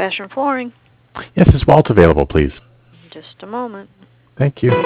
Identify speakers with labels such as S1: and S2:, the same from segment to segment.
S1: Fashion Flooring.
S2: Yes, is Walt available, please?
S1: Just a moment.
S2: Thank you.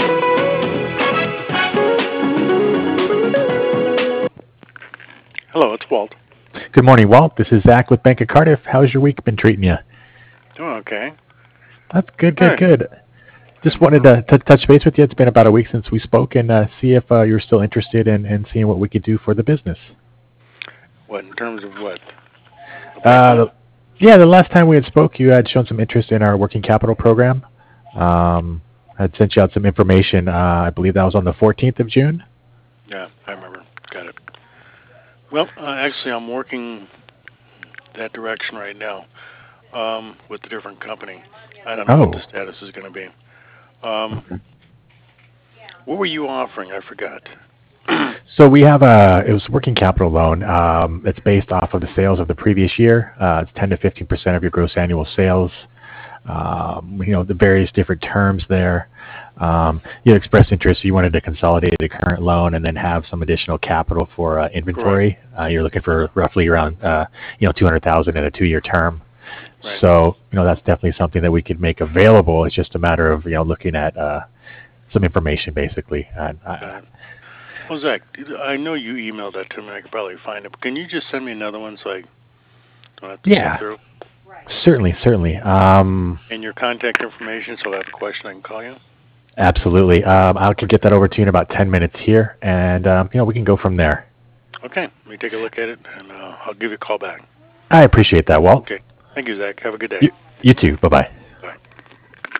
S3: Hello, it's Walt.
S2: Good morning, Walt. This is Zach with Bank of Cardiff. How's your week been treating you?
S3: Doing okay.
S2: That's good, good,
S3: Right.
S2: good. Just wanted to touch base with you. It's been about a week since we spoke and see if you're still interested in seeing what we could do for the business.
S3: What, in terms of what? A
S2: Uh,
S3: breakdown?
S2: the, yeah, the last time we had spoke, you had shown some interest in our working capital program. I'd sent you out some information. I believe that was on the 14th of June.
S3: Yeah, I remember. Got it. Well, actually, I'm working that direction right now with a different company. I don't know what the
S2: Oh,
S3: status is going to be. Um, what were you offering? I forgot.
S2: so we have it was working capital loan. It's based off of the sales of the previous year. It's 10 to 15% of your gross annual sales. The various different terms there. You expressed interest. You wanted to consolidate the current loan and then have some additional capital for
S3: Correct.
S2: inventory. You're looking for roughly around 200,000 in a 2-year term.
S3: Right.
S2: So that's definitely something that we could make available. It's just a matter of looking at some information basically.
S3: Got it. Well, Zach, I know you emailed that to me. I could probably find it. But can you just send me another one so I don't have to sift
S2: Yeah,
S3: through?
S2: certainly, certainly.
S3: And your contact information so if I have a question, I can call you?
S2: Absolutely. I could get that over to you in about 10 minutes here, and we can go from there.
S3: Okay. Let me take a look at it, and I'll give you a call back.
S2: I appreciate that, Walt.
S3: Okay. Thank you, Zach. Have a good day.
S2: You, you too. Bye bye.